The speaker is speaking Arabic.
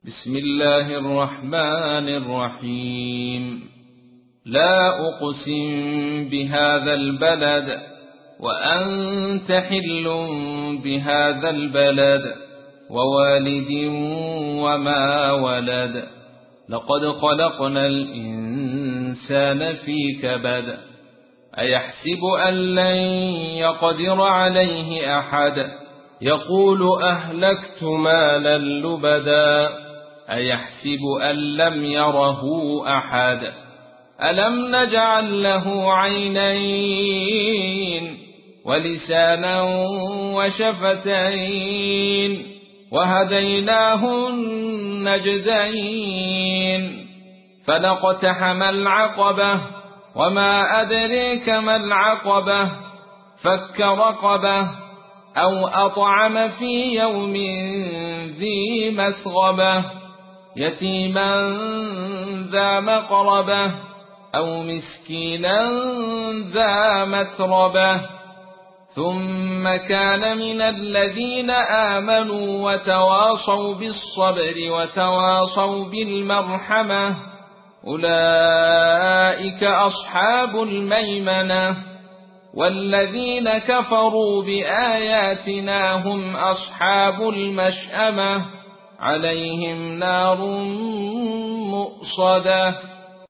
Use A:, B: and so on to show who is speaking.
A: بسم الله الرحمن الرحيم. لا أقسم بهذا البلد وأنت حل بهذا البلد ووالد وما ولد. لقد خلقنا الإنسان في كبد. أيحسب أن لن يقدر عليه أحد يقول أهلكت مالا لبدا. أيحسب أن لم يره أحد ألم نجعل له عينين ولسانا وشفتين وهديناه النجدين. فلاقتحم العقبة وما أدريك ما العقبة. فك رقبة أو أطعم في يوم ذي مسغبة يتيما ذا مقربة أو مسكينا ذا متربة. ثم كان من الذين آمنوا وتواصوا بالصبر وتواصوا بالمرحمة أولئك أصحاب الميمنة. والذين كفروا بآياتنا هم أصحاب المشأمة عليهم نار مؤصدة.